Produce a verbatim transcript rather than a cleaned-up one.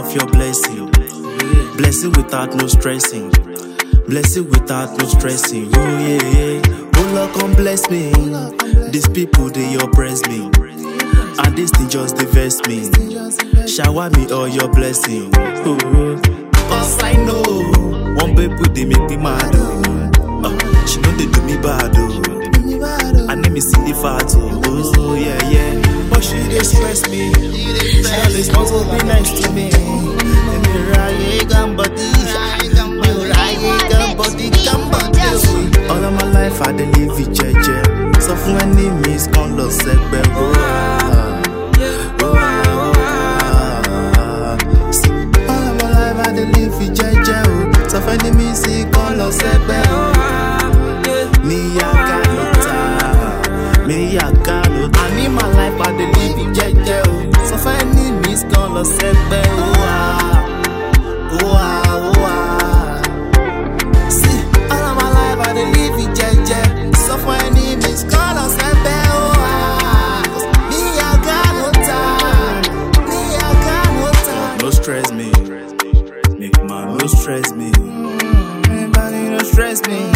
of your blessing. Blessing without no stressing. Blessing without no stressing. Oh yeah, yeah. Oh Lord, come bless me. These people, they oppress me. And this thing just divest me. Shower me all your blessing. Oh, cause I know one baby they make me mad. Oh, uh, she know they do me bad. Oh, I name is silly fat. Oh, yeah, yeah. But she they stress me. Hell is not to be nice to me. Let me ride gambody. Me ride gambody, gambody. All of my life I dey live it, jeje. So for enemies can't lose segbe. Oh, ah, oh, ah, oh, ah. See, all of my life I dey live it, jeje. So for enemies can't lose segbe. Oh, me I got no time. Me I got no time. I need my life I dey live it, jeje. So for enemies can't lose segbe. Oh, ah, oh, ah, oh, ah. See, all of my life I dey live it, jeje. So for enemies call us a bell. Me I got no time. Me I got no time. No stress me. Make man no stress me. Anybody no stress me.